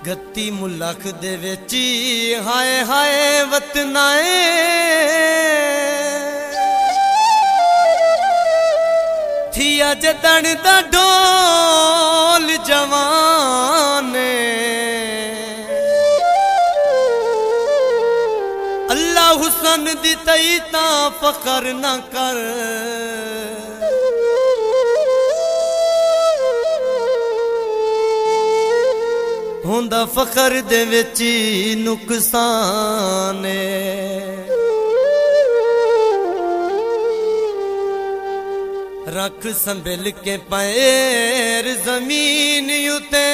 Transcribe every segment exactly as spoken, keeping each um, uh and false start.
गत्ती मुलख दे विच हाय हाय वतनाए थिया जदन दा ढोल जवाने अल्लाह हुसन दी तई ता फकर ना कर होंदा फखर दे विच नुकसान रख संभल के पैर जमीन उते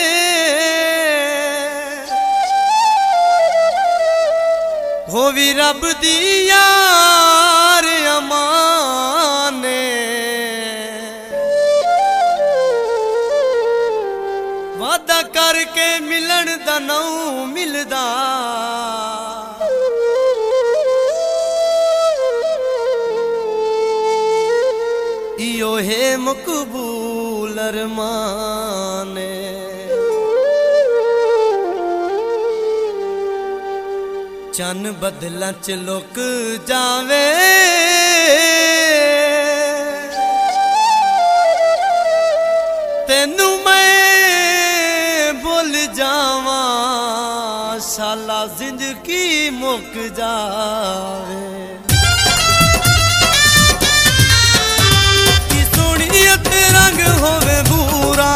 होवी रब दी यार अमाने वादा करके मिलन दा नौ मिलदा इयो है मकबूल अरमाने चन बदला च लुक जावे तेनू मैं भुल जावा शाला जिंदगी मुक जावे की सोहणियत रंग होवे बूरा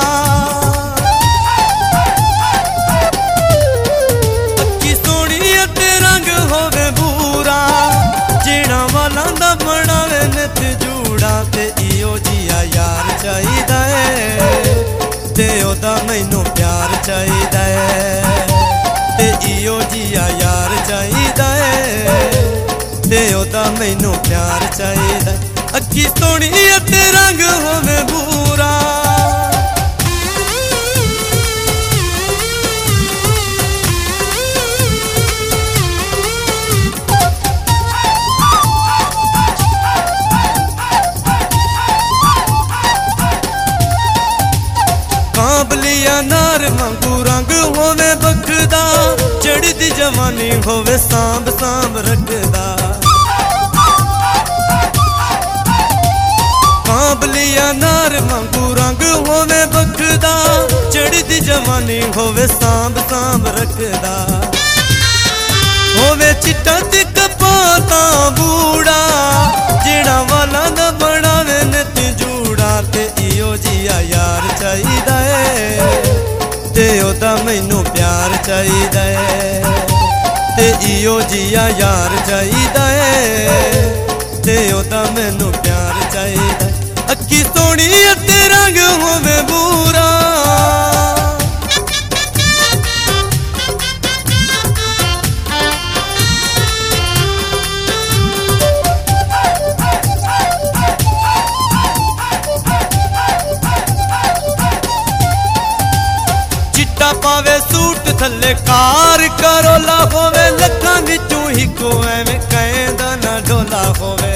की सोहणियत रंग होवे बूरा जीना वाला दा बनावे नित जूड़ा ते इयो जिया यार चाहिदा है ते ओदा मैनू प्यार चाहिदा है ते इयो जिया यार चाहिदा है ते ओदा मैनू प्यार चाहिदा अखी सोहणी ते रंग होवे बूरा काबलिया नार वांगू रंग होवे बखदा चढ़दी जवानी होवे सांभ सांभ रखदा काबलिया नार वांगू रंग होवे बखदा चढ़दी जवानी होवे सांभ सांभ रखदा होवे चिट्टा ते कपाता बूढ़ा जेड़ा वाला दा बनावे नित जूड़ा ते इयो जिया यार चाहिदा ते ओदा मैनू प्यार चाहिदा है ते इयो जिया यार चाहिदा है ते ओदा मैनू प्यार चाहिदा अखी सोहणी ते रंग होवे बूरा पावे सूट थले कार करोला होवे लखां विचों हिको एवें कहंदा ना डोला होवे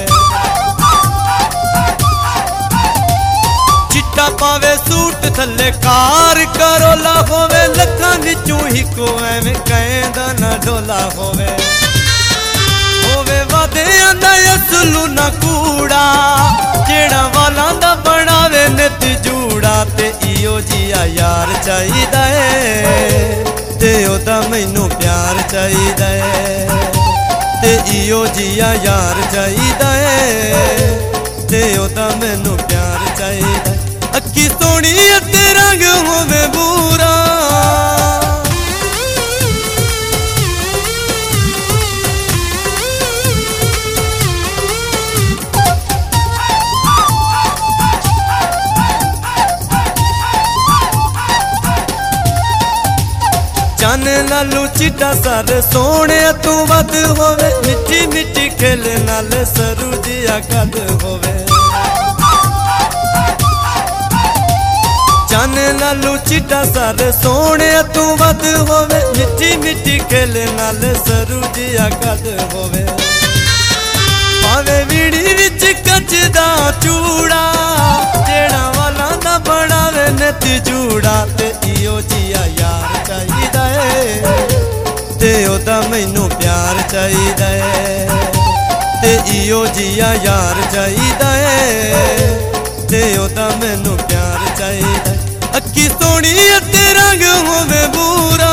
चिट्टा पावे सूट थले कार करोला होवे लखां विचों हिको एवें कहंदा ना डोला होवे होवे वादियां दा असलू ना कूड़ा जेड़ा वालां दा बनावे नित जूड़ा ते इयो जिया यार चाहिदा है ते ओदा मैनू प्यार चाहिदा है ते इयो जिया यार चाहिदा है ते ओदा मैनू प्यार चाहिदा अखी सोहणी ते रंग होवे बूरा चन नालू चिट्टा सर सोहणे तू वध होवे मिठी मिठी खेल नाल सरू जिया कद होवे चन नालू चिट्टा सर सोहणे तू वध होवे मिठी मिठी खेल नाल सरू जिया कद होवे पावे वीड़ी विच कच दा चूड़ा जेड़ा वाला दा बनावे नित जूड़ा ते इयो जिया यार चाहिदा मैनू प्यार चाहिदा है ते इहो जिहा यार चाहिदा है ते ओदा मैनू प्यार चाहिदा है। अक्खी सोहणी ते रंग होवे बूरा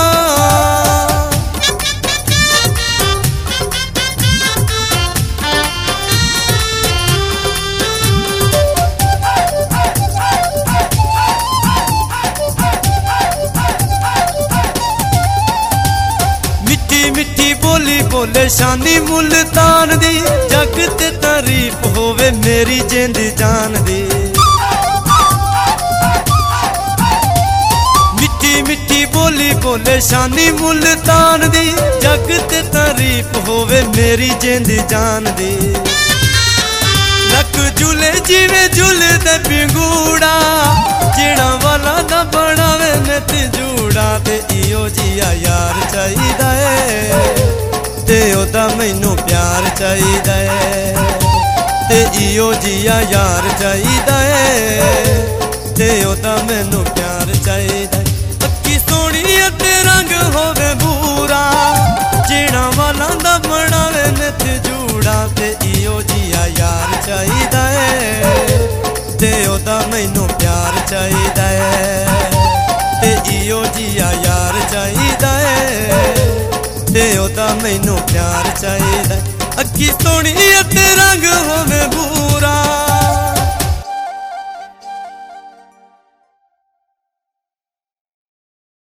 मिठी बोली बोले शानी मुल्तान दी जग ते तारीफ होवे मेरी जिंद जान दी। मिठी मिठी बोली बोले शानी मुल्तान दी जग ते तारीफ होवे मेरी जिंद जान दी। लक झूले जिवे झूलदे पिंगूड़ा जेड़ा वाला ना बनावे नित जूड़ा ते इहो जिहा यार चाहिदा है ते ओदा मैनू प्यार चाहिदा है ते इहो जिहा यार चाहिदा है ते ओदा मैनू प्यार चाहिदा है। अक्खी सोहणी ते रंग होवे बूरा जेड़ा वाला दा बनावे नित जूड़ा ते इहो जिहा यार चाहिदा है ते ओदा मैनू प्यार चाहिदा है ते इहो जिहा यार चाहिदा है ते ओदा मैनू प्यार चाहिदा है। अक्खी सोहणी ते रंग होवे